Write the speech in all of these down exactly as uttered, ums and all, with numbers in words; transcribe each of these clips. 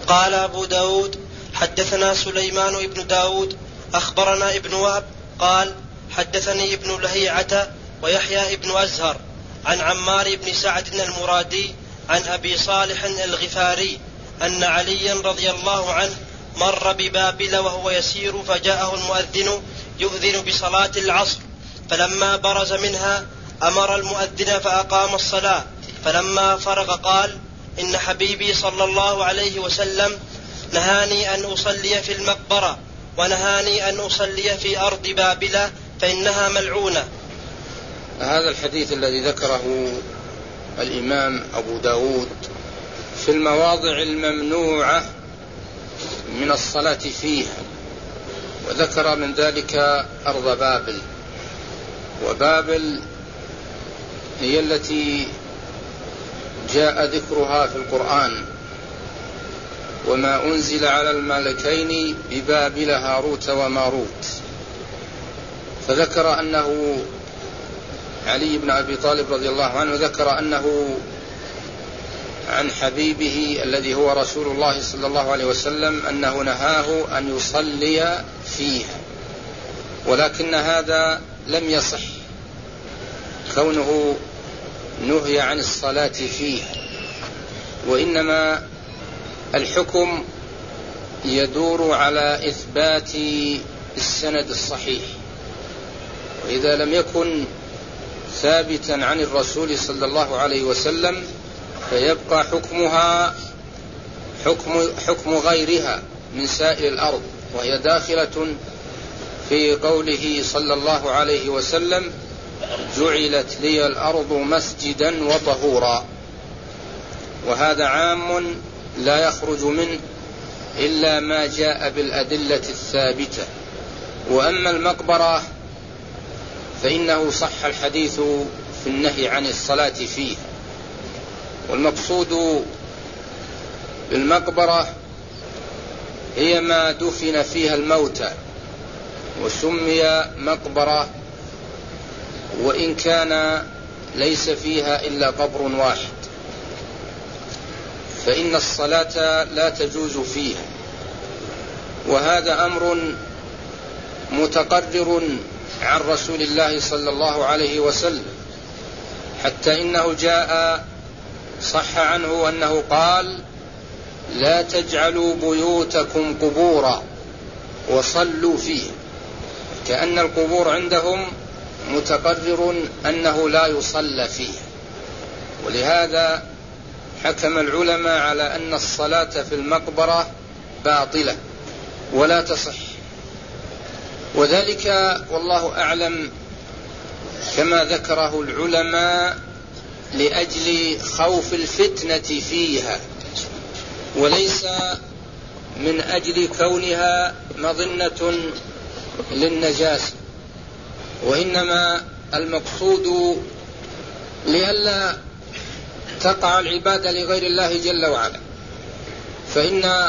قال أبو داود حدثنا سليمان ابن داود أخبرنا ابن وهب قال حدثني ابن لهيعة ويحيى ابن أزهر عن عمار بن سعد المرادي عن أبي صالح الغفاري أن عليا رضي الله عنه مر ببابل وهو يسير فجاءه المؤذن يؤذن بصلاة العصر، فلما برز منها أمر المؤذن فأقام الصلاة، فلما فرغ قال إن حبيبي صلى الله عليه وسلم نهاني أن أصلي في المقبرة ونهاني أن أصلي في أرض بابل فإنها ملعونة. هذا الحديث الذي ذكره الإمام أبو داود في المواضع الممنوعة من الصلاة فيها، وذكر من ذلك أرض بابل، وبابل هي التي جاء ذكرها في القرآن وما أنزل على الملكين ببابل هاروت وماروت، فذكر أنه علي بن أبي طالب رضي الله عنه ذكر أنه عن حبيبه الذي هو رسول الله صلى الله عليه وسلم أنه نهاه أن يصلي فيها، ولكن هذا لم يصح كونه نهي عن الصلاة فيها، وإنما الحكم يدور على إثبات السند الصحيح، وإذا لم يكن ثابتا عن الرسول صلى الله عليه وسلم فيبقى حكمها حكم, حكم غيرها من سائر الأرض، وهي داخلة في قوله صلى الله عليه وسلم جعلت لي الأرض مسجدا وطهورا، وهذا عام لا يخرج منه إلا ما جاء بالأدلة الثابتة. وأما المقبرة فإنه صح الحديث في النهي عن الصلاة فيه، والمقصود بالمقبرة هي ما دفن فيها الموتى، وسمي مقبرة وإن كان ليس فيها إلا قبر واحد، فإن الصلاة لا تجوز فيها، وهذا أمر متقرر عن رسول الله صلى الله عليه وسلم، حتى إنه جاء صح عنه أنه قال لا تجعلوا بيوتكم قبورا وصلوا فيه، كأن القبور عندهم متقرر أنه لا يصلى فيه، ولهذا حكم العلماء على أن الصلاة في المقبرة باطلة ولا تصح، وذلك والله أعلم كما ذكره العلماء لأجل خوف الفتنة فيها، وليس من أجل كونها مظنة للنجاسة، وإنما المقصود لئلا تقع العبادة لغير الله جل وعلا، فإن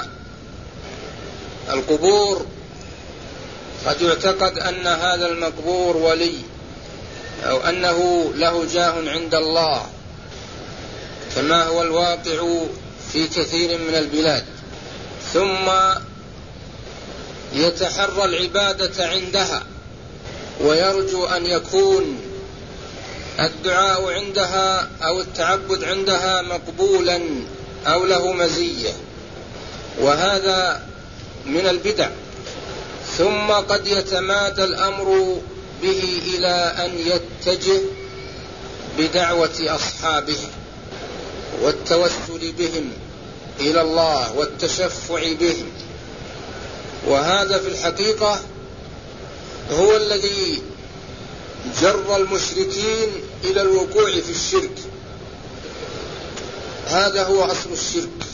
القبور قد يعتقد أن هذا المقبور ولي أو أنه له جاه عند الله، كما هو الواقع في كثير من البلاد، ثم يتحرى العبادة عندها ويرجو أن يكون الدعاء عندها أو التعبد عندها مقبولا أو له مزية، وهذا من البدع. ثم قد يتمادى الأمر به إلى أن يتجه بدعوة أصحابه والتوسل بهم إلى الله والتشفع بهم، وهذا في الحقيقة هو الذي جر المشركين إلى الوقوع في الشرك. هذا هو أصل الشرك،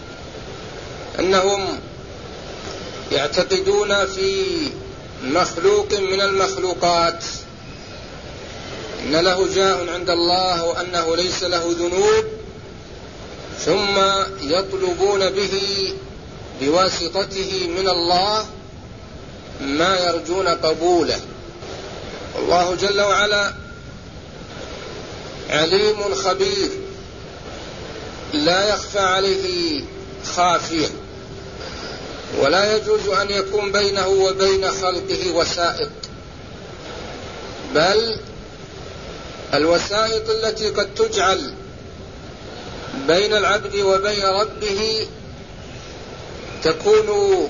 أنهم يعتقدون في مخلوق من المخلوقات أن له جاه عند الله وأنه ليس له ذنوب، ثم يطلبون به بواسطته من الله ما يرجون قبوله. الله جل وعلا عليم خبير لا يخفى عليه خافية، ولا يجوز أن يكون بينه وبين خلقه وسائط، بل الوسائط التي قد تجعل بين العبد وبين ربه تكون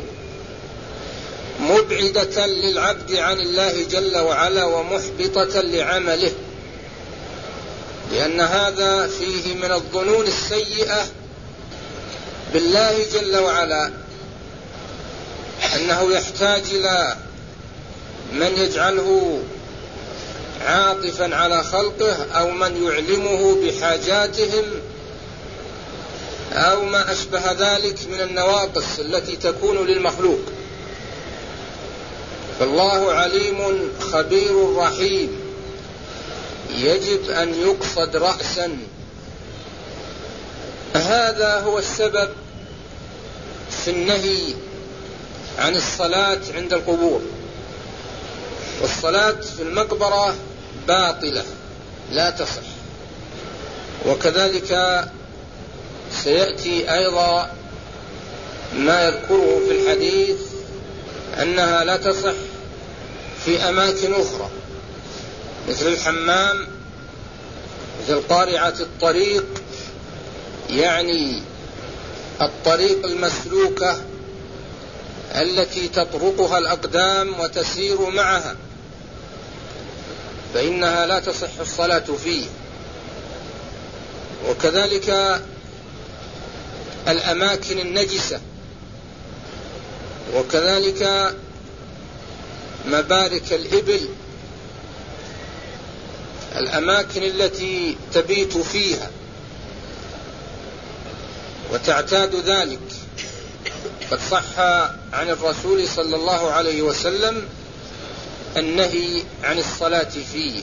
مبعدة للعبد عن الله جل وعلا ومحبطة لعمله، لأن هذا فيه من الظنون السيئة بالله جل وعلا، أنه يحتاج إلى من يجعله عاطفا على خلقه أو من يعلمه بحاجاتهم أو ما أشبه ذلك من النواقص التي تكون للمخلوق. فالله عليم خبير رحيم، يجب أن يقصد رأسا. هذا هو السبب في النهي عن الصلاة عند القبور، والصلاة في المقبرة باطلة لا تصح. وكذلك سيأتي أيضا ما يذكره في الحديث أنها لا تصح في أماكن أخرى مثل الحمام، مثل قارعة الطريق، يعني الطريق المسلوكة التي تطرقها الأقدام وتسير معها، فإنها لا تصح الصلاة فيه. وكذلك الأماكن النجسة، وكذلك مبارك الإبل، الأماكن التي تبيت فيها وتعتاد ذلك، قد صح عن الرسول صلى الله عليه وسلم النهي عن الصلاة فيه.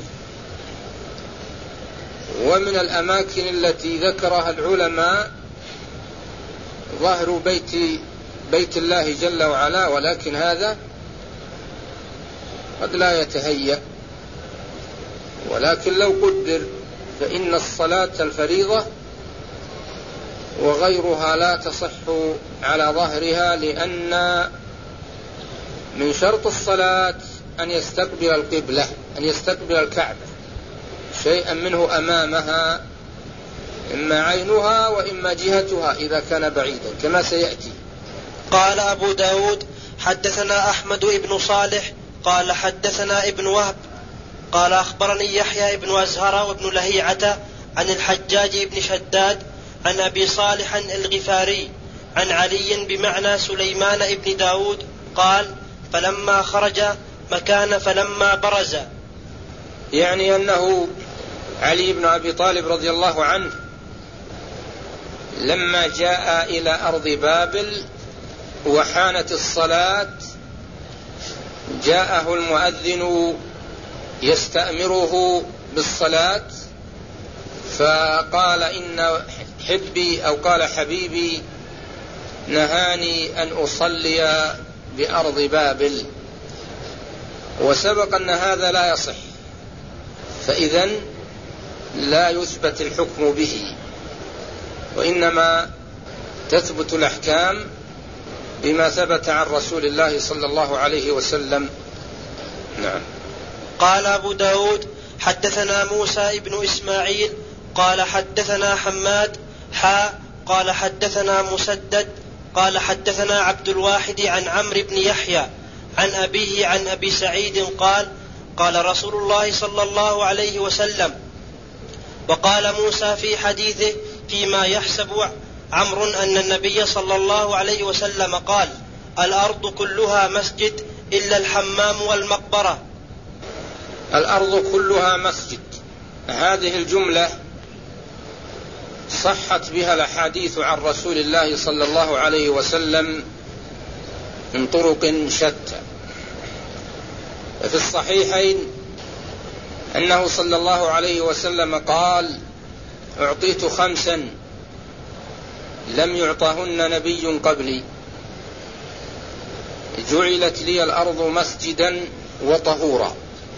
ومن الأماكن التي ذكرها العلماء ظاهر بيت بيت الله جل وعلا، ولكن هذا قد لا يتهيأ، ولكن لو قدر فإن الصلاة الفريضة وغيرها لا تصح على ظهرها، لأن من شرط الصلاة أن يستقبل القبلة، أن يستقبل الكعبة شيئا منه أمامها، إما عينها وإما جهتها إذا كان بعيدا كما سيأتي. قال أبو داود حدثنا أحمد بن صالح قال حدثنا ابن وهب قال أخبرني يحيى بن أزهر وابن لهيعة عن الحجاج بن شداد عن أبي صالح الغفاري عن علي بمعنى سليمان بن داود قال فلما خرج مكان فلما برز، يعني أنه علي بن أبي طالب رضي الله عنه لما جاء إلى أرض بابل وحانت الصلاة جاءه المؤذن يستأمره بالصلاة، فقال إن حبي أو قال حبيبي نهاني أن أصلي بأرض بابل، وسبق أن هذا لا يصح، فإذن لا يثبت الحكم به، وإنما تثبت الأحكام بما ثبت عن رسول الله صلى الله عليه وسلم. نعم. قال أبو داود حدثنا موسى ابن إسماعيل قال حدثنا حماد حاء قال حدثنا مسدد قال حدثنا عبد الواحد عن عمرو بن يحيى عن أبيه عن أبي سعيد قال قال رسول الله صلى الله عليه وسلم. وقال موسى في حديثه فيما يحسب عمرو أن النبي صلى الله عليه وسلم قال الأرض كلها مسجد إلا الحمام والمقبرة. الأرض كلها مسجد، هذه الجملة صحت بها الأحاديث عن رسول الله صلى الله عليه وسلم من طرق شتى. في الصحيحين أنه صلى الله عليه وسلم قال أعطيت خمسا لم يعطهن نبي قبلي، جعلت لي الأرض مسجدا وطهورا.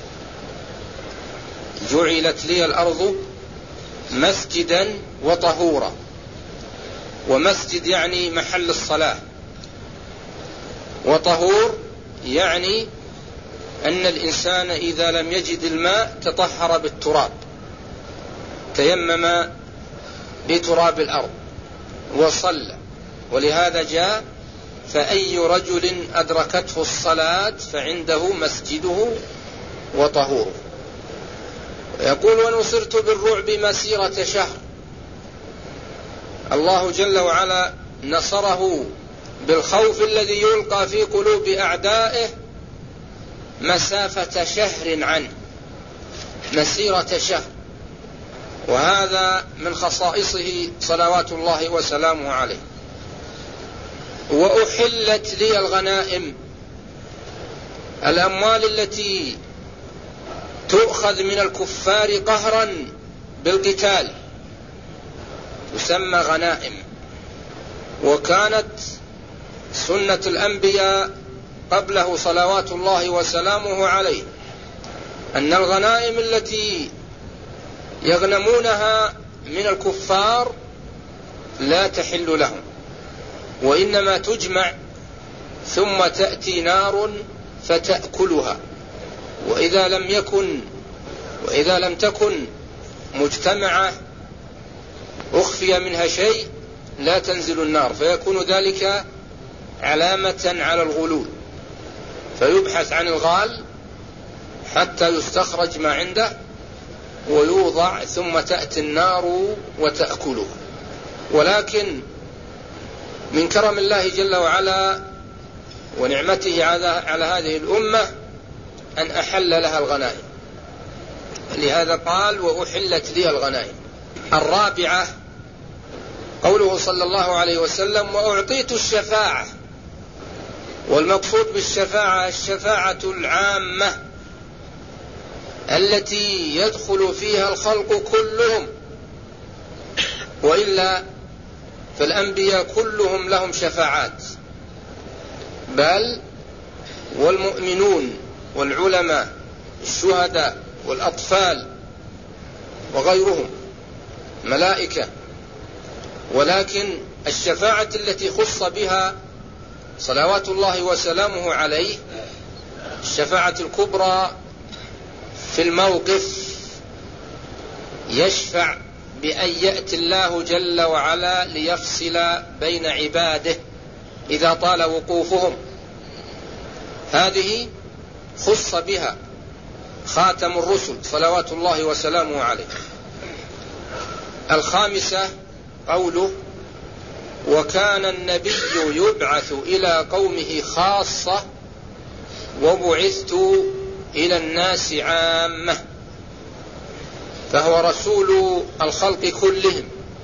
جعلت لي الأرض مسجدا وطهورا، ومسجد يعني محل الصلاة، وطهور يعني أن الإنسان إذا لم يجد الماء تطهر بالتراب، تيمم بتراب الأرض وصلى. ولهذا جاء فأي رجل أدركته الصلاة فعنده مسجده وطهوره. يقول ونصرت بالرعب مسيرة شهر. الله جل وعلا نصره بالخوف الذي يلقى في قلوب أعدائه مسافة شهر عنه، مسيرة شهر. وهذا من خصائصه صلوات الله وسلامه عليه. وأحلت لي الغنائم، الأموال التي تؤخذ من الكفار قهرا بالقتال تسمى غنائم. وكانت سنة الأنبياء قبله صلوات الله وسلامه عليه أن الغنائم التي يغنمونها من الكفار لا تحل لهم، وإنما تجمع ثم تأتي نار فتأكلها. وإذا لم يكن وإذا لم تكن مجتمعة أخفي منها شيء لا تنزل النار، فيكون ذلك علامة على الغلول، فيبحث عن الغال حتى يستخرج ما عنده ويوضع ثم تأتي النار وتأكله. ولكن من كرم الله جل وعلا ونعمته على هذه الأمة أن أحل لها الغنائم، لهذا قال وأحلت لي الغنائم. الرابعة قوله صلى الله عليه وسلم وأعطيت الشفاعة. والمقصود بالشفاعة الشفاعة العامة التي يدخل فيها الخلق كلهم، وإلا فالأنبياء كلهم لهم شفاعات، بل والمؤمنون والعلماء الشهداء والأطفال وغيرهم ملائكة. ولكن الشفاعة التي خص بها صلوات الله وسلامه عليه الشفاعة الكبرى في الموقف، يشفع بأن يأتي الله جل وعلا ليفصل بين عباده إذا طال وقوفهم. هذه خص بها خاتم الرسل صلوات الله وسلامه عليه. الخامسة قوله وكان النبي يبعث إلى قومه خاصة وبعثت إلى الناس عامة، فهو رسول الخلق كلهم،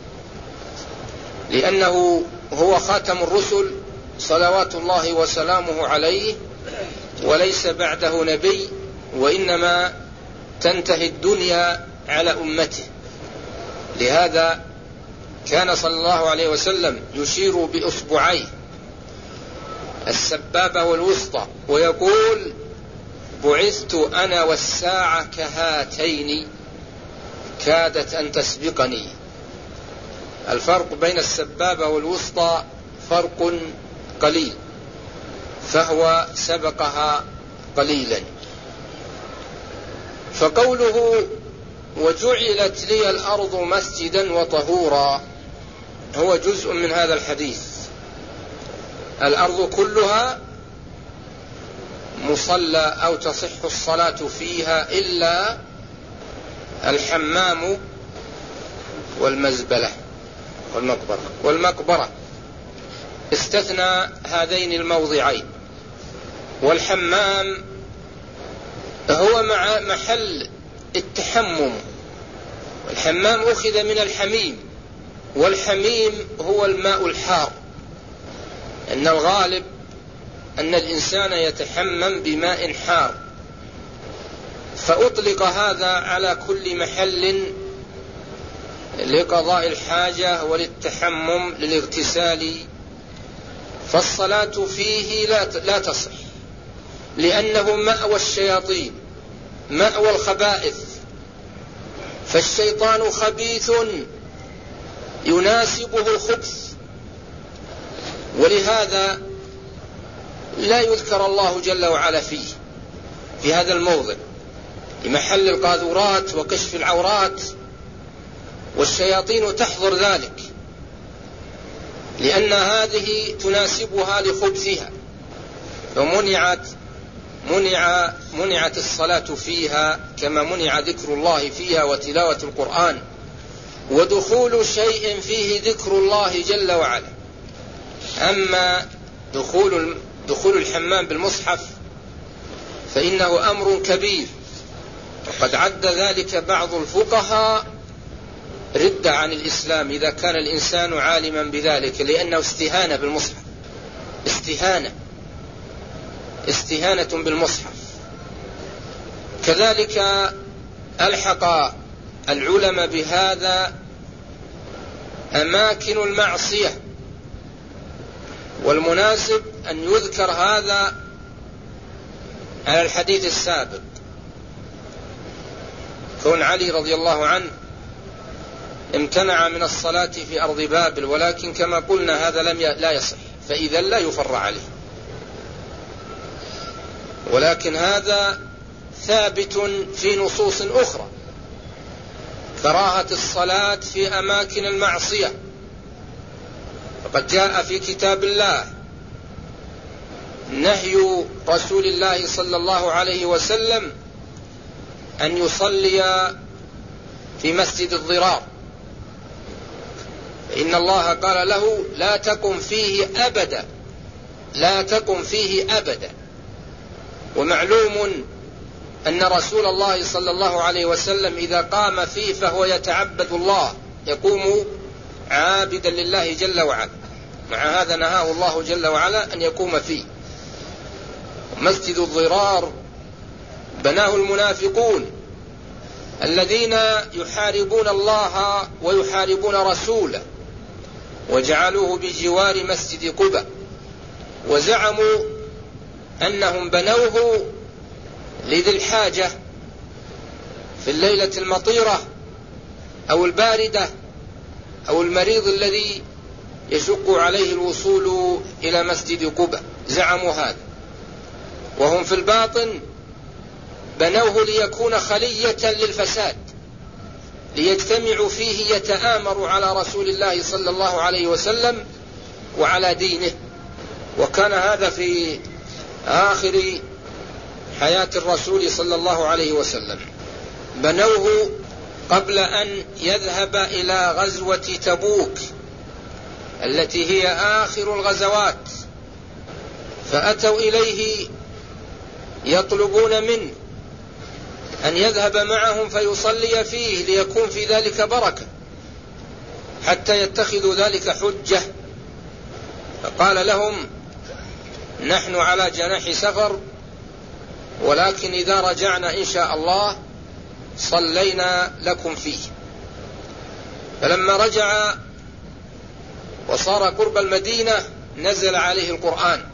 لأنه هو خاتم الرسل صلوات الله وسلامه عليه، وليس بعده نبي، وإنما تنتهي الدنيا على أمته. لهذا كان صلى الله عليه وسلم يشير بإصبعيه السبابة والوسطى ويقول بعثت أنا والساعة كهاتين كادت أن تسبقني. الفرق بين السبابة والوسطى فرق قليل، فهو سبقها قليلا. فقوله وجعلت لي الأرض مسجدا وطهورا هو جزء من هذا الحديث. الأرض كلها مصلى أو تصح الصلاة فيها إلا الحمام والمزبلة والمقبرة والمقبرة استثنى هذين الموضعين. والحمام هو مع محل التحمم، الحمام أخذ من الحميم، والحميم هو الماء الحار. أن الغالب أن الإنسان يتحمم بماء حار، فأطلق هذا على كل محل لقضاء الحاجة وللتحمم للاغتسال. فالصلاة فيه لا تصح، لأنه مأوى الشياطين، مأوى الخبائث، فالشيطان خبيث يناسبه الخبث. ولهذا لا يذكر الله جل وعلا فيه، في هذا الموضع، لمحل القاذورات وكشف العورات، والشياطين تحضر ذلك لأن هذه تناسبها لخبثها، فمنعت منع منعت الصلاة فيها كما منع ذكر الله فيها وتلاوة القرآن ودخول شيء فيه ذكر الله جل وعلا. أما دخول دخول الحمام بالمصحف فإنه أمر كبير، وقد عد ذلك بعض الفقهاء ردة عن الإسلام إذا كان الإنسان عالما بذلك، لأنه استهانة بالمصحف، استهانة استهانة بالمصحف. كذلك ألحق العلماء بهذا أماكن المعصية، والمناسب أن يذكر هذا على الحديث السابق، كون علي رضي الله عنه امتنع من الصلاة في أرض بابل، ولكن كما قلنا هذا لم لا يصح، فإذا لا يفر عليه، ولكن هذا ثابت في نصوص أخرى، كراهة الصلاة في أماكن المعصية، فقد جاء في كتاب الله نهي رسول الله صلى الله عليه وسلم أن يصلي في مسجد الضرار، إن الله قال له لا تقم فيه أبدا، لا تقم فيه أبدا. ومعلوم أن رسول الله صلى الله عليه وسلم إذا قام فيه فهو يتعبد الله، يقوم عابدا لله جل وعلا، مع هذا نهاه الله جل وعلا أن يقوم فيه. مسجد الضرار بناه المنافقون الذين يحاربون الله ويحاربون رسوله، وجعلوه بجوار مسجد قباء، وزعموا أنهم بنوه لذي الحاجة في الليلة المطيرة أو الباردة أو المريض الذي يشق عليه الوصول إلى مسجد قباء، زعموا هذا، وهم في الباطن بنوه ليكون خلية للفساد، ليجتمعوا فيه يتآمروا على رسول الله صلى الله عليه وسلم وعلى دينه. وكان هذا في آخر حياة الرسول صلى الله عليه وسلم، بنوه قبل أن يذهب إلى غزوة تبوك التي هي آخر الغزوات، فأتوا إليه يطلبون منه أن يذهب معهم فيصلي فيه ليكون في ذلك بركة، حتى يتخذوا ذلك حجة. فقال لهم نحن على جناح سفر، ولكن إذا رجعنا إن شاء الله صلينا لكم فيه. فلما رجع وصار قرب المدينة نزل عليه القرآن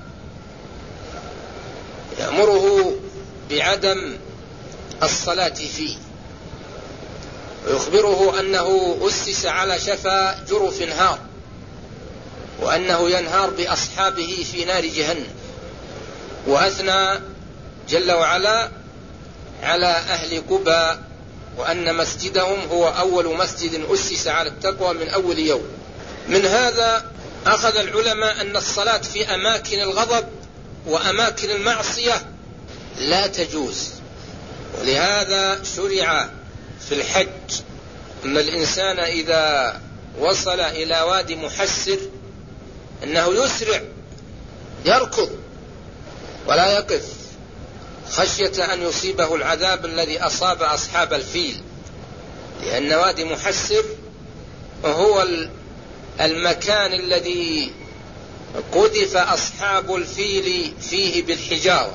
يأمره بعدم الصلاة فيه، ويخبره أنه أسس على شفا جرف نهار، وأنه ينهار بأصحابه في نار جهنم. وأثنى جل وعلا على أهل قباء وأن مسجدهم هو أول مسجد أسس على التقوى من أول يوم. من هذا أخذ العلماء أن الصلاة في أماكن الغضب وأماكن المعصية لا تجوز، ولهذا شرع في الحج أن الإنسان إذا وصل إلى وادي محسر أنه يسرع يركض ولا يقف، خشية أن يصيبه العذاب الذي أصاب أصحاب الفيل، لأن وادي محسر هو المكان الذي قذف أصحاب الفيل فيه بالحجارة،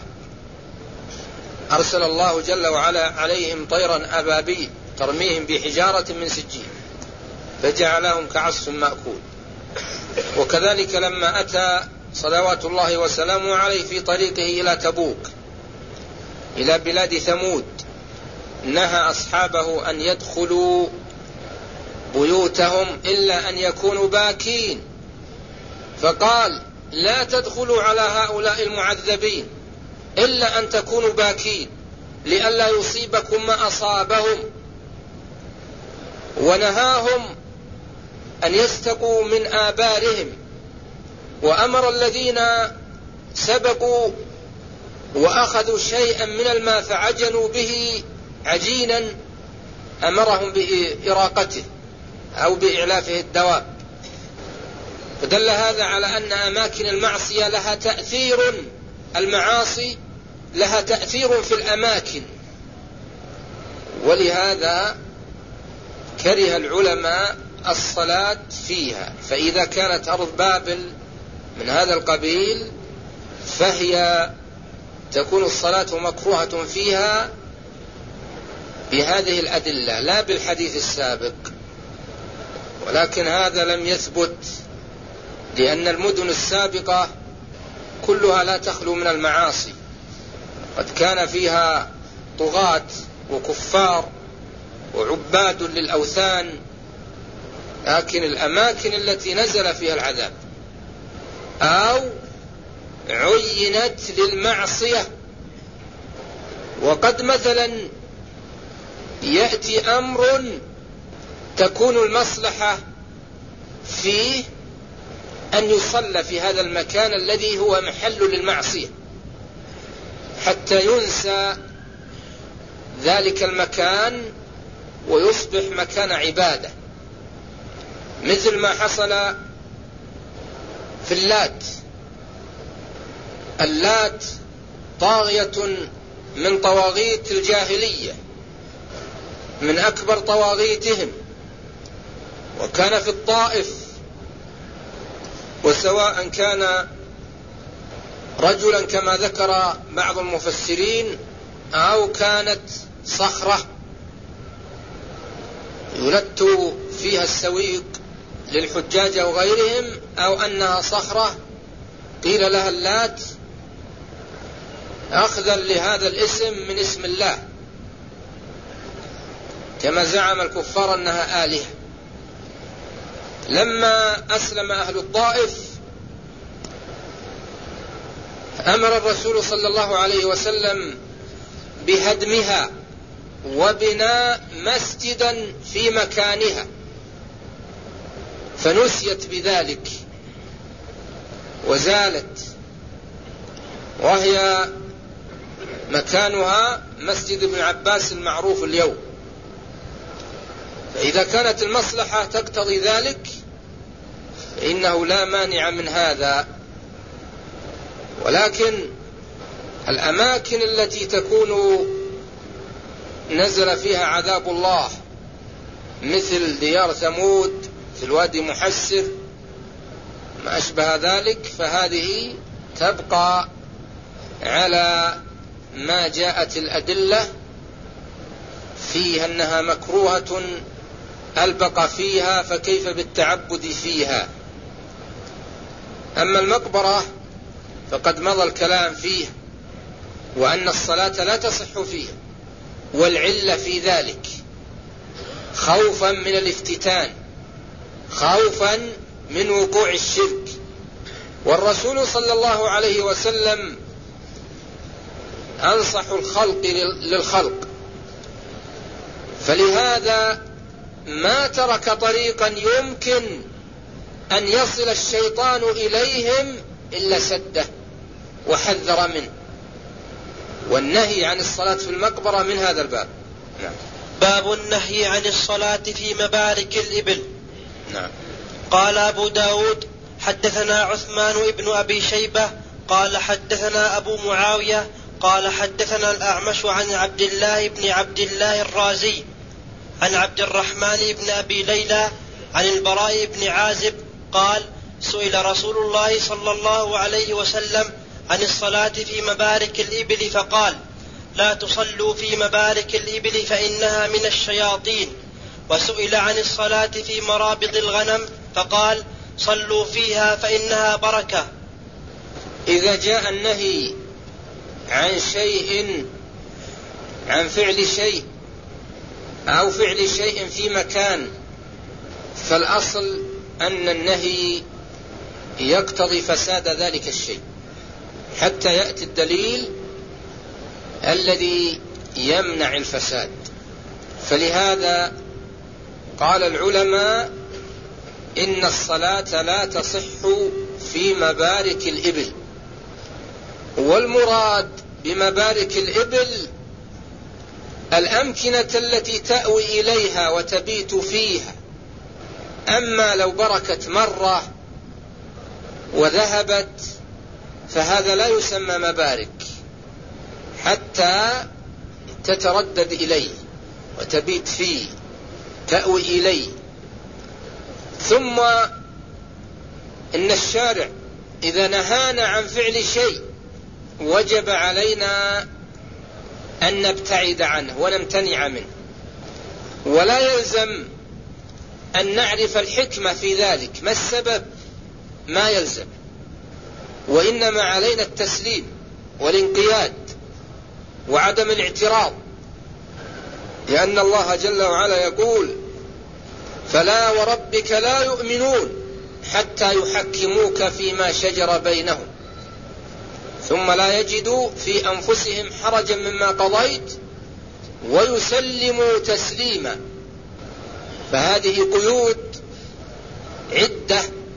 أرسل الله جل وعلا عليهم طيرا أبابيل ترميهم بحجارة من سجيل فجعلهم كعصف مأكول. وكذلك لما أتى صلوات الله وسلامه عليه في طريقه إلى تبوك إلى بلاد ثمود نهى أصحابه أن يدخلوا بيوتهم إلا أن يكونوا باكين، فقال لا تدخلوا على هؤلاء المعذبين إلا أن تكونوا باكين لئلا يصيبكم ما أصابهم، ونهاهم أن يستقوا من آبارهم، وأمر الذين سبقوا وأخذوا شيئا من الماء فعجنوا به عجينا أمرهم بإراقته أو بإعلافه الدواب. فدل هذا على أن أماكن المعصية لها تأثير، المعاصي لها تأثير في الأماكن، ولهذا كره العلماء الصلاة فيها. فإذا كانت أرض بابل من هذا القبيل فهي تكون الصلاة مكروهة فيها بهذه الأدلة لا بالحديث السابق، ولكن هذا لم يثبت لأن المدن السابقة كلها لا تخلو من المعاصي، قد كان فيها طغاة وكفار وعباد للأوثان، لكن الأماكن التي نزل فيها العذاب أو عينت للمعصية، وقد مثلا يأتي أمر تكون المصلحة فيه أن يصلى في هذا المكان الذي هو محل للمعصية حتى ينسى ذلك المكان ويصبح مكان عبادة، مثل ما حصل في اللات. اللات طاغية من طواغيت الجاهلية، من أكبر طواغيتهم، وكان في الطائف، وسواء كان رجلا كما ذكر بعض المفسرين أو كانت صخرة يلت فيها السويق للحجاج أو غيرهم، أو أنها صخرة قيل لها اللات أخذا لهذا الاسم من اسم الله، كما زعم الكفار أنها آلهة. لما أسلم أهل الطائف أمر الرسول صلى الله عليه وسلم بهدمها وبناء مسجدا في مكانها، فنسيت بذلك وزالت، وهي مكانها مسجد ابن عباس المعروف اليوم. فإذا كانت المصلحة تقتضي ذلك فإنه لا مانع من هذا، ولكن الأماكن التي تكون نزل فيها عذاب الله مثل ديار ثمود في الوادي محسر ما أشبه ذلك، فهذه تبقى على ما جاءت الأدلة فيها أنها مكروهة البقى فيها، فكيف بالتعبد فيها؟ أما المقبرة فقد مضى الكلام فيه، وأن الصلاة لا تصح فيها، والعلة في ذلك خوفا من الافتتان، خوفا من وقوع الشرك. والرسول صلى الله عليه وسلم أنصح الخلق للخلق، فلهذا ما ترك طريقا يمكن أن يصل الشيطان إليهم إلا سده وحذر منه، والنهي عن الصلاة في المقبرة من هذا الباب. نعم. باب النهي عن الصلاة في مبارك الإبل. نعم. قال أبو داود حدثنا عثمان ابن أبي شيبة قال حدثنا أبو معاوية قال حدثنا الأعمش عن عبد الله بن عبد الله الرازي عن عبد الرحمن بن أبي ليلى عن البراء بن عازب قال سئل رسول الله صلى الله عليه وسلم عن الصلاة في مبارك الإبل فقال لا تصلوا في مبارك الإبل فإنها من الشياطين. وسئل عن الصلاة في مرابض الغنم فقال صلوا فيها فإنها بركة. إذا جاء النهي عن شيء، عن فعل شيء أو فعل شيء في مكان، فالأصل أن النهي يقتضي فساد ذلك الشيء حتى يأتي الدليل الذي يمنع الفساد. فلهذا قال العلماء إن الصلاة لا تصح في مبارك الإبل، والمراد بمبارك الإبل الأمكنة التي تأوي إليها وتبيت فيها. أما لو بركت مرة وذهبت فهذا لا يسمى مبارك حتى تتردد إليه وتبيت فيه تأوي إليه. ثم إن الشارع إذا نهانا عن فعل شيء وجب علينا أن نبتعد عنه ونمتنع منه، ولا يلزم أن نعرف الحكمة في ذلك، ما السبب ما يلزم، وإنما علينا التسليم والانقياد وعدم الاعتراض، لأن الله جل وعلا يقول: فلا وربك لا يؤمنون حتى يحكموك فيما شجر بينهم ثم لا يجدوا في أنفسهم حرجا مما قضيت ويسلموا تسليما. فهذه قيود عدة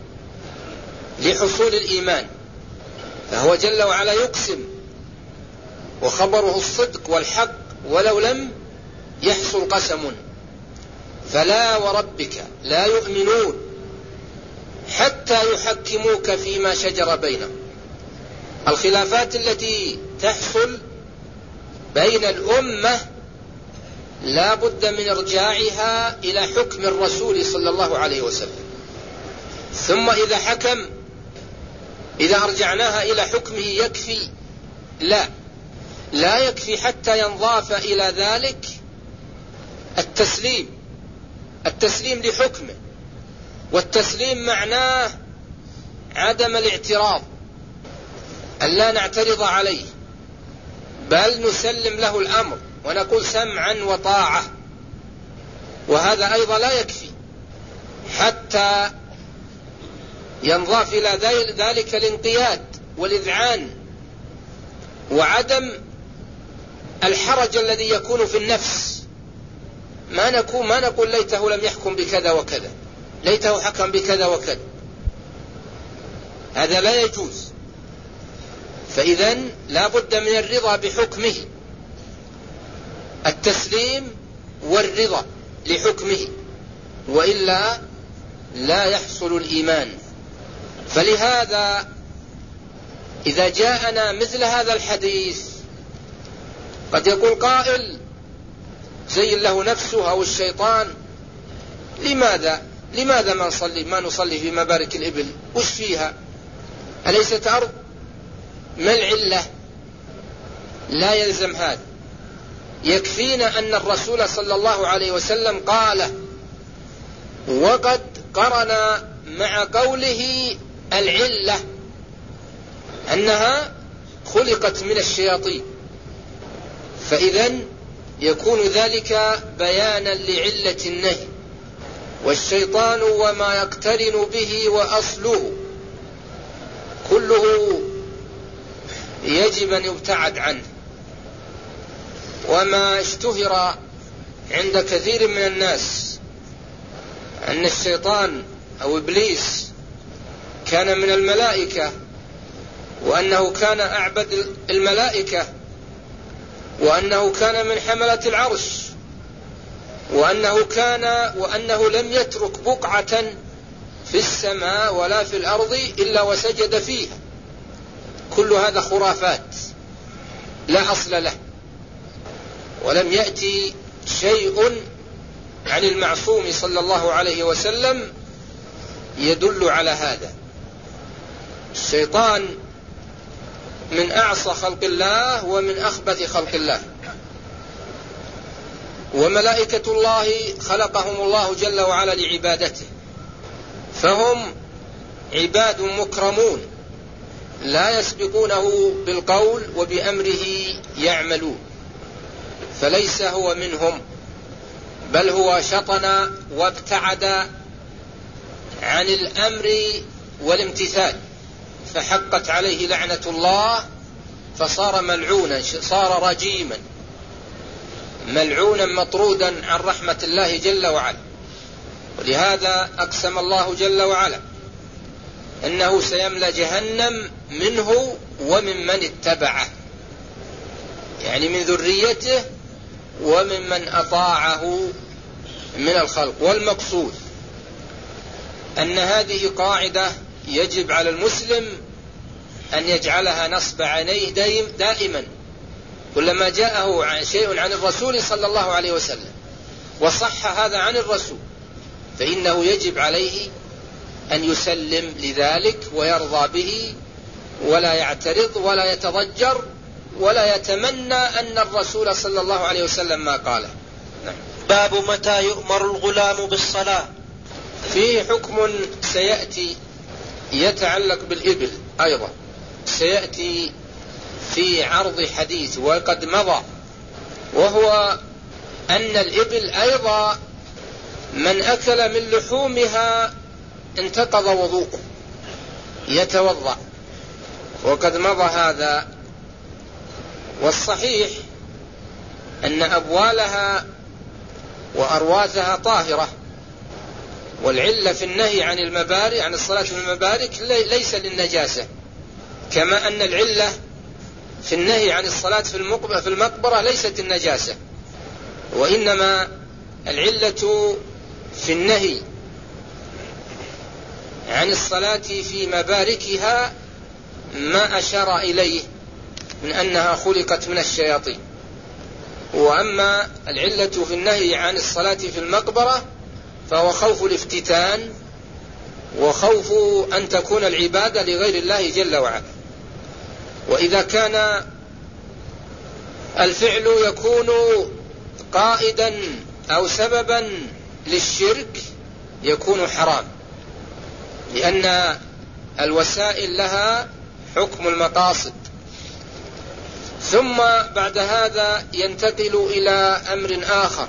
لحصول الإيمان. فهو جل وعلا يقسم وخبره الصدق والحق ولو لم يحصل قسم. فلا وربك لا يؤمنون حتى يحكموك فيما شجر بينهم. الخلافات التي تحصل بين الأمة لا بد من إرجاعها إلى حكم الرسول صلى الله عليه وسلم. ثم إذا حكم إذا أرجعناها إلى حكمه يكفي؟ لا، لا يكفي حتى ينضاف إلى ذلك التسليم التسليم لحكمه. والتسليم معناه عدم الاعتراض، أن لا نعترض عليه، بل نسلم له الأمر ونقول سمعا وطاعة. وهذا أيضا لا يكفي حتى ينضاف إلى ذلك الانقياد والإذعان وعدم الحرج الذي يكون في النفس. ما نكون ما نقول ليته لم يحكم بكذا وكذا، ليته حكم بكذا وكذا، هذا لا يجوز. فإذن لا بد من الرضا بحكمه، التسليم والرضا لحكمه، وإلا لا يحصل الإيمان. فلهذا إذا جاءنا مثل هذا الحديث قد يقول قائل زين له نفسه أو الشيطان: لماذا لماذا ما نصلي ما نصلي في مبارك الإبل؟ وش فيها؟ أليست أرض؟ ما العلة؟ لا يلزم هذا. يكفينا أن الرسول صلى الله عليه وسلم قال، وقد قرن مع قوله العلة أنها خلقت من الشياطين، فإذن يكون ذلك بيانا لعلة النهي. والشيطان وما يقترن به وأصله كله يجب أن يبتعد عنه. وما اشتهر عند كثير من الناس أن الشيطان أو إبليس كان من الملائكة، وأنه كان أعبد الملائكة، وأنه كان من حملة العرش، وأنه كان وأنه لم يترك بقعة في السماء ولا في الأرض إلا وسجد فيها. كل هذا خرافات لا أصل له، ولم يأتي شيء عن المعصوم صلى الله عليه وسلم يدل على هذا. الشيطان من أعصى خلق الله ومن أخبث خلق الله. وملائكة الله خلقهم الله جل وعلا لعبادته، فهم عباد مكرمون لا يسبقونه بالقول وبأمره يعملون، فليس هو منهم، بل هو شطن وابتعد عن الأمر والامتثال، فحقت عليه لعنة الله فصار ملعونا، صار رجيما ملعونا مطرودا عن رحمة الله جل وعلا. ولهذا أقسم الله جل وعلا أنه سيملأ جهنم منه ومن من اتبعه، يعني من ذريته ومن من أطاعه من الخلق. والمقصود أن هذه قاعدة يجب على المسلم أن يجعلها نصب عينيه دائما، كلما جاءه شيء عن الرسول صلى الله عليه وسلم وصح هذا عن الرسول فإنه يجب عليه أن يسلم لذلك ويرضى به، ولا يعترض ولا يتضجر ولا يتمنى أن الرسول صلى الله عليه وسلم ما قاله. نعم. باب متى يؤمر الغلام بالصلاة. فيه حكم سيأتي يتعلق بالإبل أيضا، سيأتي في عرض حديث وقد مضى، وهو أن الإبل أيضا من أكل من لحومها انتقض وضوءه يتوضأ، وقد مضى هذا. والصحيح أن أبوالها وأرواثها طاهرة، والعلة في النهي عن المبارك عن الصلاة في المبارك ليس للنجاسة، كما أن العلة في النهي عن الصلاة في المقبرة ليست النجاسة، وإنما العلة في النهي عن الصلاة في مباركها ما أشار إليه من أنها خلقت من الشياطين. وأما العلة في النهي عن الصلاة في المقبرة فهو خوف الافتتان وخوف أن تكون العبادة لغير الله جل وعلا. وإذا كان الفعل يكون قائدا أو سببا للشرك يكون حرام، لأن الوسائل لها حكم المقاصد. ثم بعد هذا ينتقل إلى أمر آخر،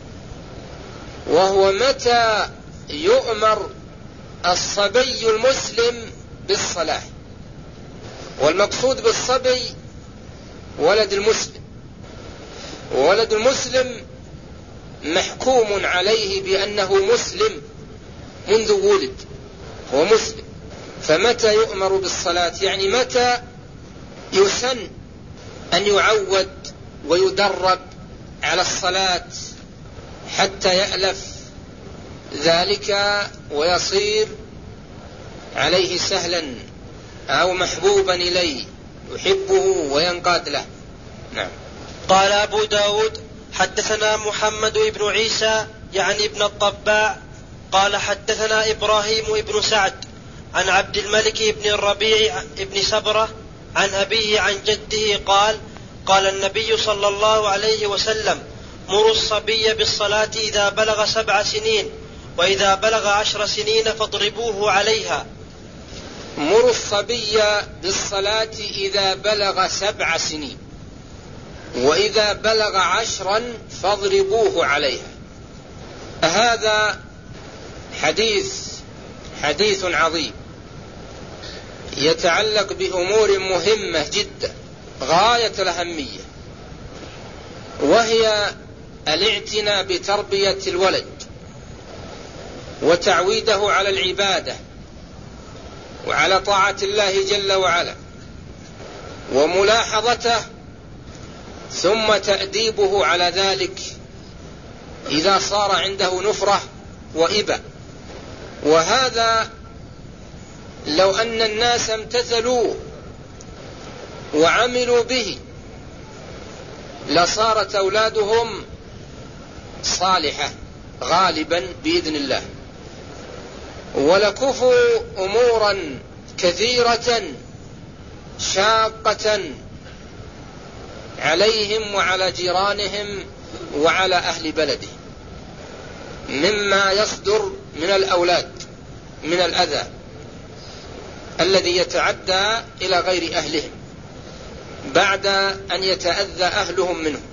وهو متى يؤمر الصبي المسلم بالصلاة. والمقصود بالصبي ولد المسلم، وولد المسلم محكوم عليه بأنه مسلم منذ ولد، هو مسلم. فمتى يؤمر بالصلاة يعني متى يسن أن يعود ويدرب على الصلاة حتى يألف ذلك ويصير عليه سهلا أو محبوبا إليه يحبه وينقاد له. نعم. قال أبو داود حدثنا محمد بن عيسى يعني ابن الطباع قال حدثنا إبراهيم ابن سعد عن عبد الملك بن الربيع بن سبرة عن أبيه عن جده قال قال النبي صلى الله عليه وسلم مروا الصبي بالصلاة إذا بلغ سبع سنين وإذا بلغ عشر سنين فاضربوه عليها. مروا الصبي بالصلاة إذا بلغ سبع سنين وإذا بلغ عشرا فاضربوه عليها. هذا حديث حديث عظيم يتعلق بأمور مهمة جدا غاية الأهمية، وهي الاعتناء بتربية الولد وتعويده على العبادة وعلى طاعة الله جل وعلا وملاحظته، ثم تأديبه على ذلك إذا صار عنده نفرة وإبة. وهذا لو أن الناس امتثلوا وعملوا به لصارت أولادهم صالحة غالبا بإذن الله، ولكفوا أمورا كثيرة شاقة عليهم وعلى جيرانهم وعلى أهل بلده مما يصدر من الأولاد من الأذى الذي يتعدى إلى غير أهلهم بعد أن يتأذى أهلهم منه.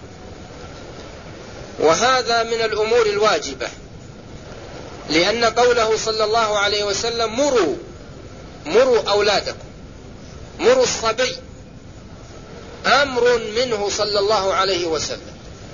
وهذا من الأمور الواجبة، لأن قوله صلى الله عليه وسلم مروا مروا أولادكم، مروا الصبي، أمر منه صلى الله عليه وسلم،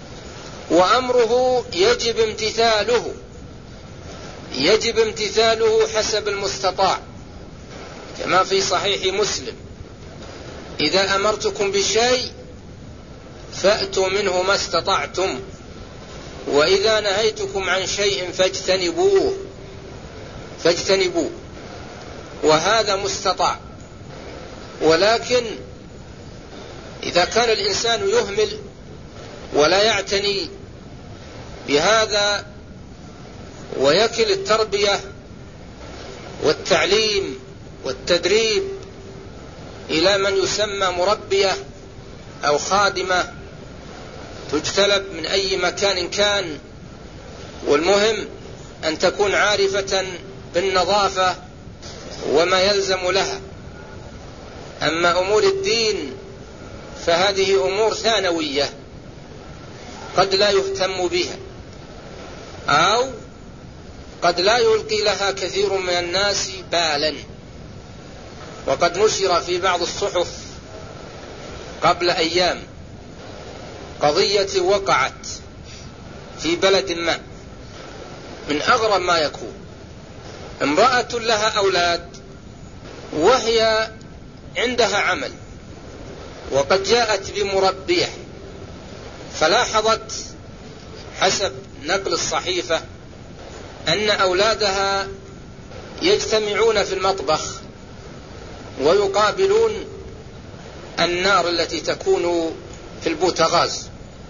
وأمره يجب امتثاله، يجب امتثاله حسب المستطاع، كما في صحيح مسلم: إذا أمرتكم بشيء فأتوا منه ما استطعتم، وإذا نهيتكم عن شيء فاجتنبوه فاجتنبوه وهذا مستطاع. ولكن إذا كان الإنسان يهمل ولا يعتني بهذا ويكل التربية والتعليم والتدريب إلى من يسمى مربية أو خادمة تجتلب من أي مكان كان، والمهم أن تكون عارفة بالنظافة وما يلزم لها. أما أمور الدين فهذه أمور ثانوية قد لا يهتم بها، أو قد لا يلقي لها كثير من الناس بالا. وقد نشر في بعض الصحف قبل أيام قضية وقعت في بلد ما من أغرب ما يكون: امرأة لها أولاد وهي عندها عمل وقد جاءت بمربية، فلاحظت حسب نقل الصحيفة أن أولادها يجتمعون في المطبخ ويقابلون النار التي تكون في البوتاغاز،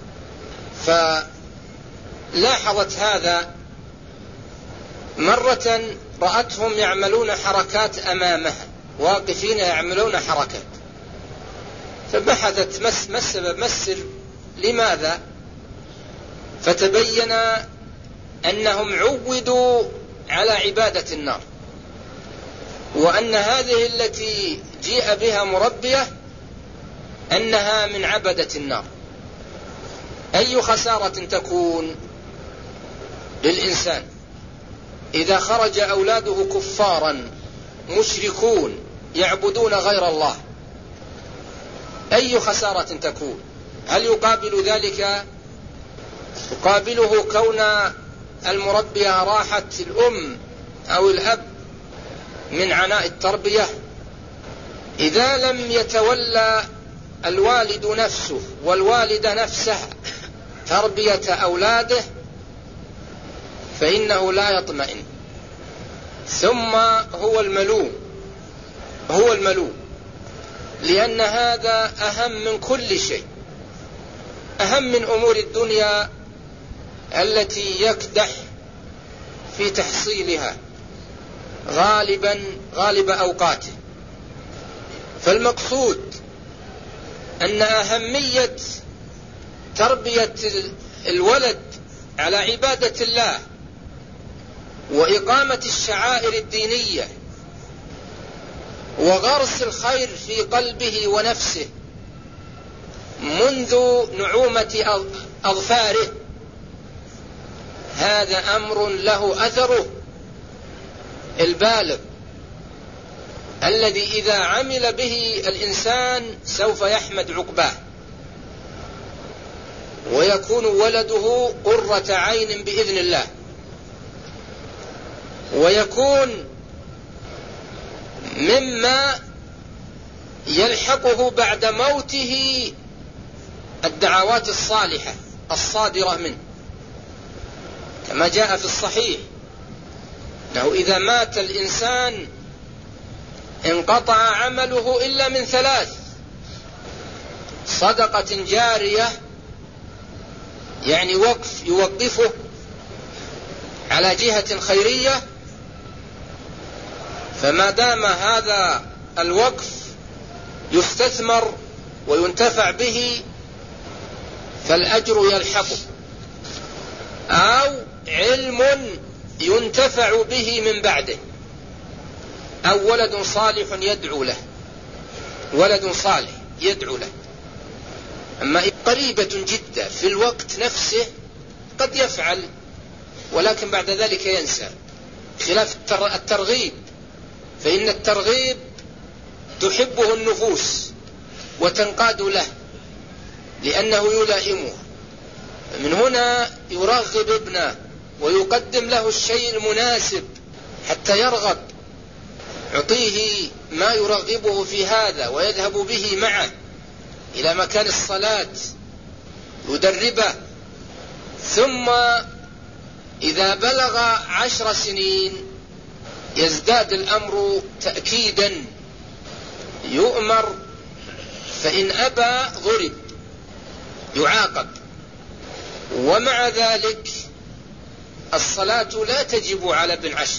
فلاحظت هذا. مرة رأتهم يعملون حركات أمامها، واقفين يعملون حركات، فبحثت ما السبب، ما السر، لماذا؟ فتبين أنهم عودوا على عبادة النار، وأن هذه التي جيء بها مربية أنها من عبدة النار. أي خسارة تكون للإنسان إذا خرج أولاده كفارا مشركون يعبدون غير الله؟ أي خسارة تكون؟ هل يقابل ذلك؟ يقابله كون المربية راحت الأم أو الأب من عناء التربية. إذا لم يتولى الوالد نفسه والوالدة نفسها تربية أولاده فإنه لا يطمئن، ثم هو الملوم هو الملوم لأن هذا أهم من كل شيء، أهم من أمور الدنيا التي يكدح في تحصيلها غالبا غالب أوقاته. فالمقصود أن أهمية تربية الولد على عبادة الله وإقامة الشعائر الدينية وغرس الخير في قلبه ونفسه منذ نعومة أظفاره، هذا أمر له أثره البالغ الذي إذا عمل به الإنسان سوف يحمد عقباه ويكون ولده قرة عين بإذن الله، ويكون مما يلحقه بعد موته الدعوات الصالحة الصادرة منه، كما جاء في الصحيح أنه إذا مات الإنسان انقطع عمله إلا من ثلاث: صدقة جارية، يعني وقف يوقفه على جهة خيرية، فما دام هذا الوقف يستثمر وينتفع به فالأجر يلحقه، أو علم ينتفع به من بعده، أو ولد صالح يدعو له، ولد صالح يدعو له. أما قريبة جدا في الوقت نفسه قد يفعل ولكن بعد ذلك ينسى، خلاف الترغيب فإن الترغيب تحبه النفوس وتنقاد له لأنه يلائمه. من هنا يرغب ابنه ويقدم له الشيء المناسب حتى يرغب، يعطيه ما يرغبه في هذا ويذهب به معه إلى مكان الصلاة يدربه. ثم إذا بلغ عشر سنين يزداد الأمر تأكيدا، يؤمر، فإن أبى ضرب يعاقب. ومع ذلك الصلاة لا تجب على ابن عشر،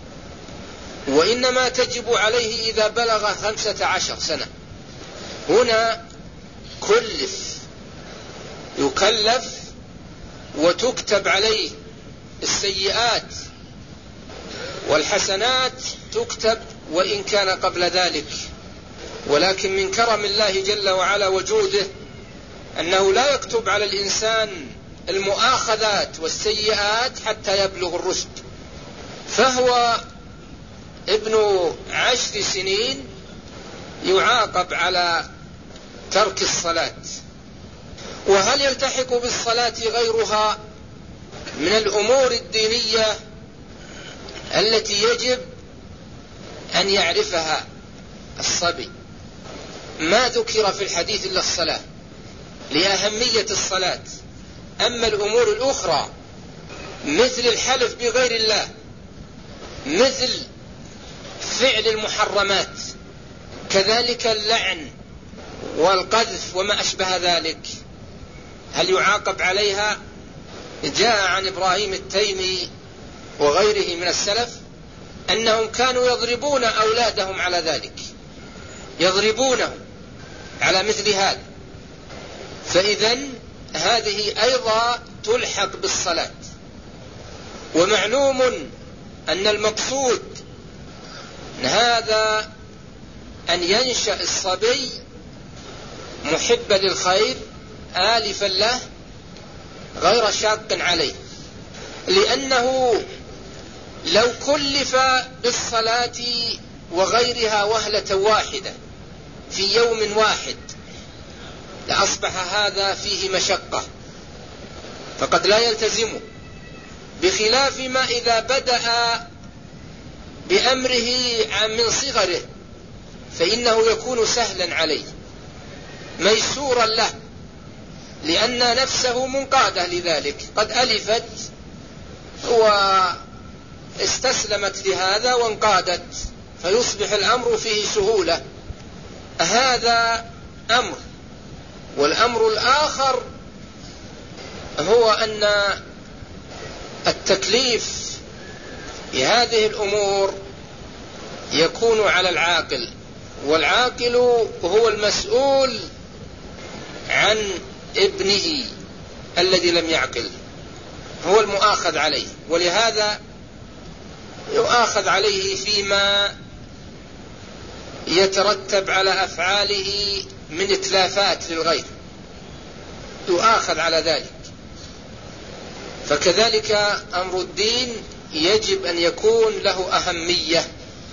وإنما تجب عليه إذا بلغ خمسة عشر سنة. هنا كلف، يكلف وتكتب عليه السيئات، والحسنات تكتب وإن كان قبل ذلك. ولكن من كرم الله جل وعلا وجوده أنه لا يكتب على الإنسان المؤاخذات والسيئات حتى يبلغ الرشد. فهو ابن عشر سنين يعاقب على ترك الصلاة. وهل يلتحق بالصلاة غيرها من الأمور الدينية التي يجب أن يعرفها الصبي؟ ما ذكر في الحديث إلا الصلاة لأهمية الصلاة. أما الأمور الأخرى مثل الحلف بغير الله، مثل فعل المحرمات، كذلك اللعن والقذف وما أشبه ذلك، هل يعاقب عليها؟ جاء عن إبراهيم التيمي وغيره من السلف أنهم كانوا يضربون أولادهم على ذلك، يضربونهم على مثل هذا. فإذن هذه أيضا تلحق بالصلاة. ومعلوم أن المقصود هذا أن ينشأ الصبي محبا للخير آلفا له غير شاق عليه، لأنه لو كلف بالصلاة وغيرها وهلة واحدة في يوم واحد لأصبح هذا فيه مشقة، فقد لا يلتزمه، بخلاف ما إذا بدأ بأمره من صغره فإنه يكون سهلا عليه ميسورا له، لأن نفسه منقادة لذلك، قد ألفت واستسلمت لهذا وانقادت، فيصبح الأمر فيه سهولة. هذا أمر. والأمر الآخر هو أن التكليف بهذه الأمور يكون على العاقل، والعاقل هو المسؤول عن ابنه الذي لم يعقل، هو المؤاخذ عليه، ولهذا يؤاخذ عليه فيما يترتب على أفعاله من إتلافات للغير، يؤاخذ على ذلك. فكذلك أمر الدين يجب أن يكون له أهمية،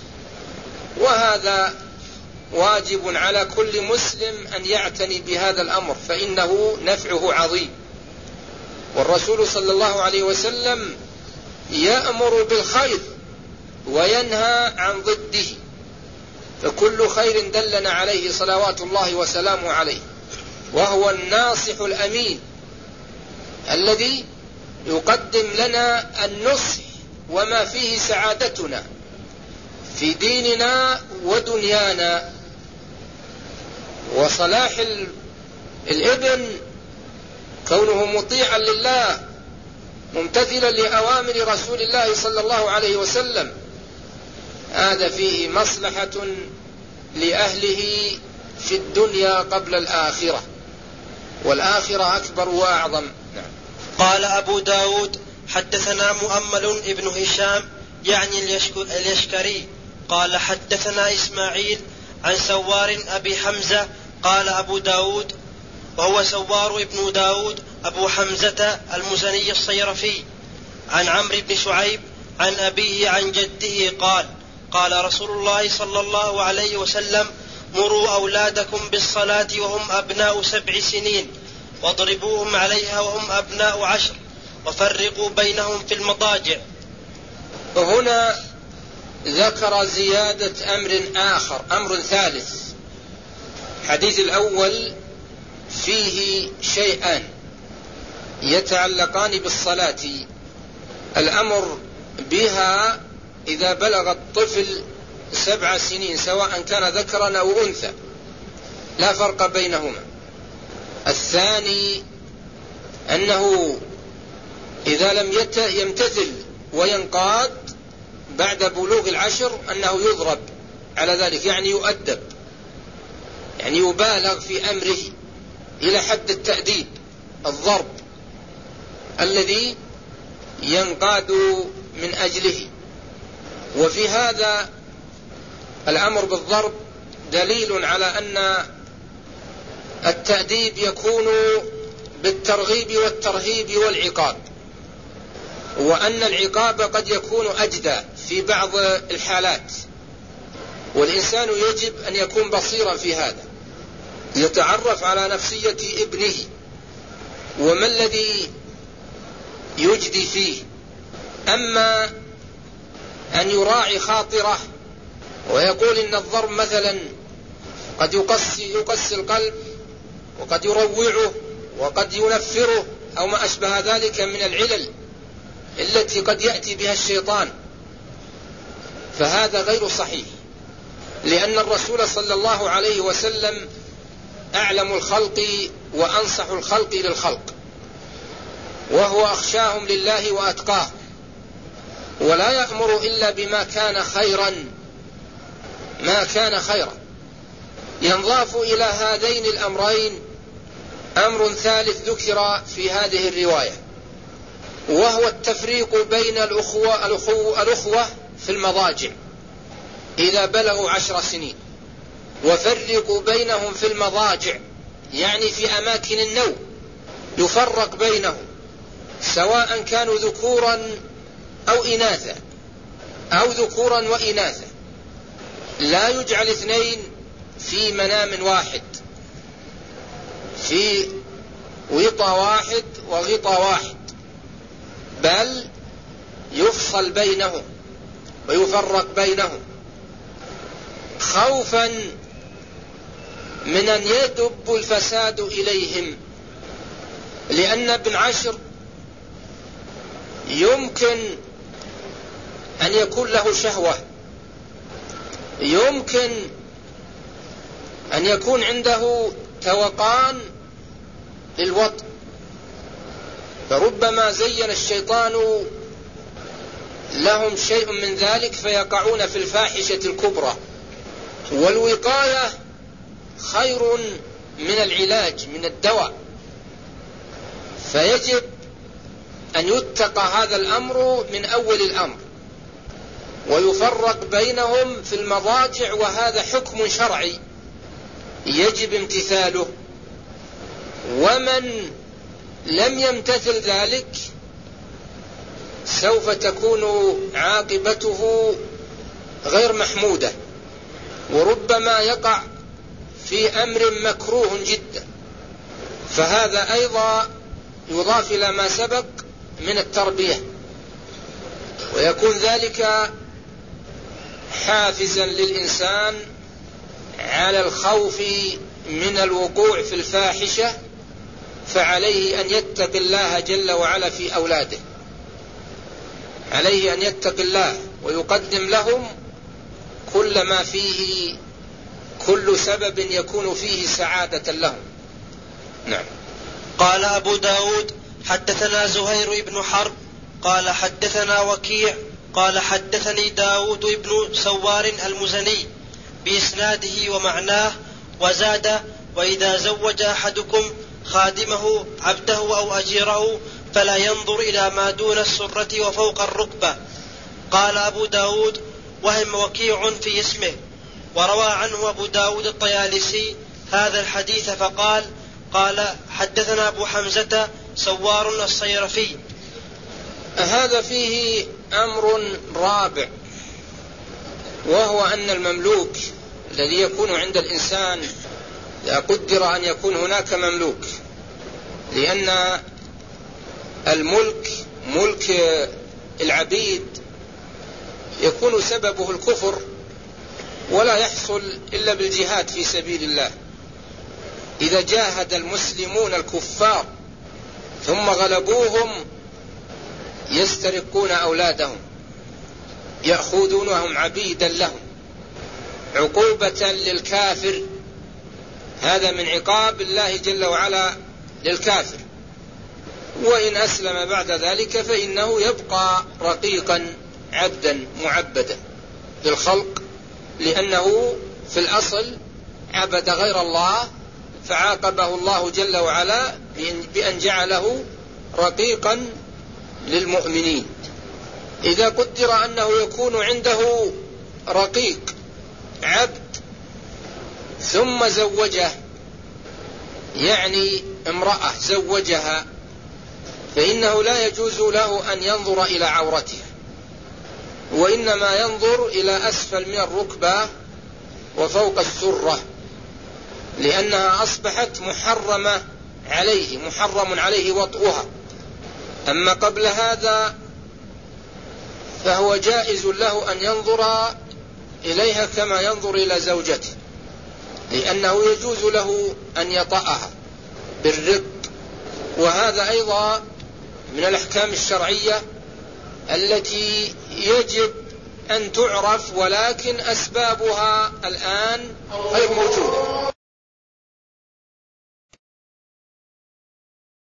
وهذا واجب على كل مسلم أن يعتني بهذا الأمر، فإنه نفعه عظيم. والرسول صلى الله عليه وسلم يأمر بالخير وينهى عن ضده، فكل خير دلنا عليه صلوات الله وسلامه عليه، وهو الناصح الأمين الذي يقدم لنا النصح وما فيه سعادتنا في ديننا ودنيانا. وصلاح الابن كونه مطيعا لله ممتثلا لأوامر رسول الله صلى الله عليه وسلم، هذا فيه مصلحة لأهله في الدنيا قبل الآخرة، والآخرة أكبر وأعظم. نعم. قال أبو داود حدثنا مؤمل ابن هشام يعني اليشكري قال حدثنا إسماعيل عن سوار أبي حمزة قال أبو داود، وهو سوار ابن داود أبو حمزة المزني الصيرفي، عن عمرو بن شعيب عن أبيه عن جده قال قال رسول الله صلى الله عليه وسلم مروا أولادكم بالصلاة وهم أبناء سبع سنين واضربوهم عليها وهم أبناء عشر وفرقوا بينهم في المضاجع. وهنا ذكر زيادة أمر آخر، أمر ثالث. الحديث الأول فيه شيئان يتعلقان بالصلاة، الأمر بها إذا بلغ الطفل سبع سنين سواء كان ذكرا أو أنثى لا فرق بينهما. الثاني أنه إذا لم يمتثل وينقاد بعد بلوغ العشر أنه يضرب على ذلك، يعني يؤدب، يعني يبالغ في أمره إلى حد التأديب، الضرب الذي ينقاد من أجله. وفي هذا الأمر بالضرب دليل على أن التأديب يكون بالترغيب والترهيب والعقاب، وأن العقاب قد يكون أجدى في بعض الحالات، والإنسان يجب أن يكون بصيرا في هذا، يتعرف على نفسية ابنه وما الذي يجدي فيه. أما أن يراعي خاطره ويقول إن الضرب مثلا قد يقسي, يقسي القلب وقد يروعه وقد ينفره أو ما أشبه ذلك من العلل التي قد يأتي بها الشيطان، فهذا غير صحيح، لأن الرسول صلى الله عليه وسلم أعلم الخلق وأنصح الخلق للخلق، وهو أخشاهم لله وأتقاه، ولا يأمر إلا بما كان خيرا، ما كان خيرا. ينضاف إلى هذين الأمرين أمر ثالث ذكر في هذه الرواية، وهو التفريق بين الأخوة, الأخوة, الأخوة في المضاجع إذا بلغوا عشر سنين، وفرقوا بينهم في المضاجع يعني في أماكن النوم، يفرق بينهم سواء كانوا ذكورا أو إناثا أو ذكورا وإناثا، لا يجعل اثنين في منام واحد، في وطى واحد وغطى واحد، بل يفصل بينهم ويفرق بينهم خوفا من أن يدب الفساد إليهم، لأن ابن عشر يمكن أن يكون له شهوة، يمكن أن يكون عنده توقان للوطء، فربما زين الشيطان لهم شيء من ذلك فيقعون في الفاحشة الكبرى. والوقاية خير من العلاج، من الدواء، فيجب أن يتقى هذا الأمر من أول الأمر ويفرق بينهم في المضاجع، وهذا حكم شرعي يجب امتثاله، ومن لم يمتثل ذلك سوف تكون عاقبته غير محمودة، وربما يقع في أمر مكروه جدا، فهذا أيضا يضاف إلى ما سبق من التربية، ويكون ذلك حافزا للإنسان على الخوف من الوقوع في الفاحشة، فعليه أن يتقي الله جل وعلا في أولاده، عليه أن يتقي الله ويقدم لهم كل ما فيه، كل سبب يكون فيه سعادة لهم. نعم. قال أبو داود حدثنا زهير بن حرب قال حدثنا وكيع قال حدثني داود بن سوار المزني بإسناده ومعناه، وزاد: وإذا زوج أحدكم خادمه عبده أو أجيره فلا ينظر إلى ما دون السرة وفوق الركبة. قال أبو داود: وهم وكيع في اسمه. وروى عنه أبو داود الطيالسي هذا الحديث فقال: قال حدثنا أبو حمزة سوار الصيرفي. هذا فيه أمر رابع، وهو أن المملوك الذي يكون عند الإنسان لا قدر أن يكون هناك مملوك، لأن الملك ملك العبيد يكون سببه الكفر، ولا يحصل إلا بالجهاد في سبيل الله. إذا جاهد المسلمون الكفار ثم غلبوهم يسترقون أولادهم، يأخذونهم عبيدا لهم عقوبة للكافر. هذا من عقاب الله جل وعلا للكافر، وإن أسلم بعد ذلك فإنه يبقى رقيقا عبدا معبدا للخلق، لأنه في الأصل عبد غير الله، فعاقبه الله جل وعلا بأن جعله رقيقا للمؤمنين. إذا قدر أنه يكون عنده رقيق عبد ثم زوجه، يعني امرأة زوجها، فإنه لا يجوز له أن ينظر إلى عورتها، وإنما ينظر إلى أسفل من الركبة وفوق السرة، لأنها أصبحت محرمة عليه، محرم عليه وطئها. أما قبل هذا فهو جائز له أن ينظر إليها كما ينظر إلى زوجته، لأنه يجوز له أن يطأها بالرق. وهذا أيضا من الأحكام الشرعية التي يجب أن تعرف، ولكن أسبابها الآن غير موجودة.